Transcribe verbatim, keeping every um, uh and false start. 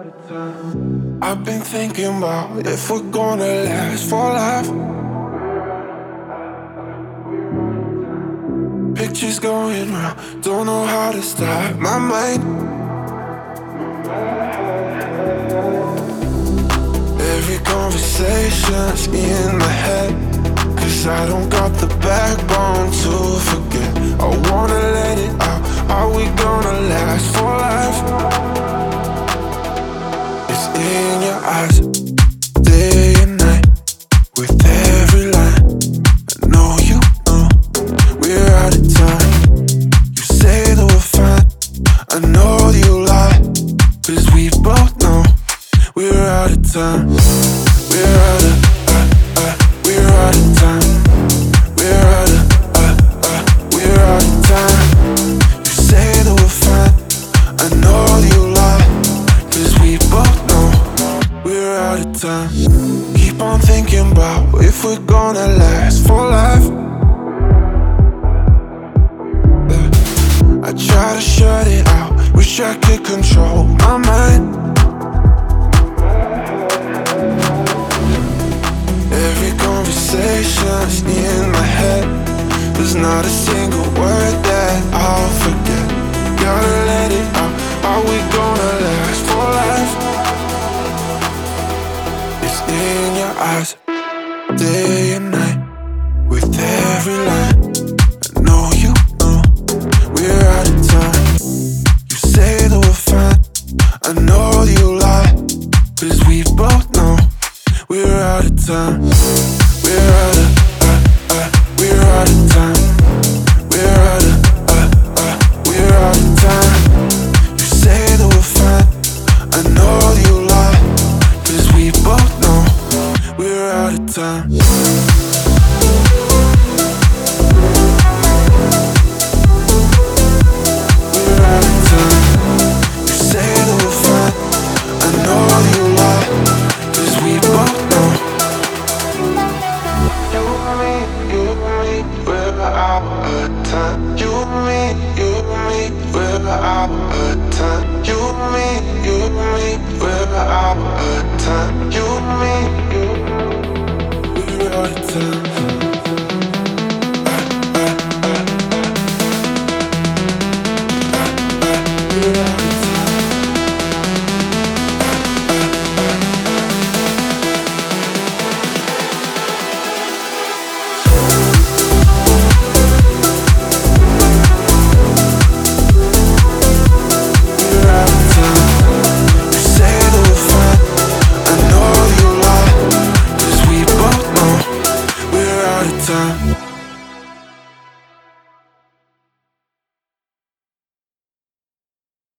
I've been thinking about if we're gonna last for life. Pictures going round, don't know how to stop my mind. Every conversation's in my head, cause I don't got the backbone to forget. I wanna let it out, are we gonna last for life? It's in your eyes, day and night, with every line. I know you know, we're out of time. You say that we're fine, I know you lie, cause we both know we're out of time. We're out of, uh, uh, we're out of time. We're out of, uh, uh, we're out of time. You say that we're fine, I know you lie, cause we both know we're out of time. Keep on thinking about if we're gonna last for life. Yeah. I try to shut it out, wish I could control my mind. Every conversation's in my head, there's not a single word that I'll forget. Gotta let it out, are we gonna last for life? It's in your eyes, day and night, with every line. I know you know, we're out of time. You say that we're fine, I know you lie, cause we both know we're out of time. We're out of, uh, uh, we're out of time. We're out of, uh, uh, we're out of time. You say that we're fine, I know you lie, cause we both know we're out of time.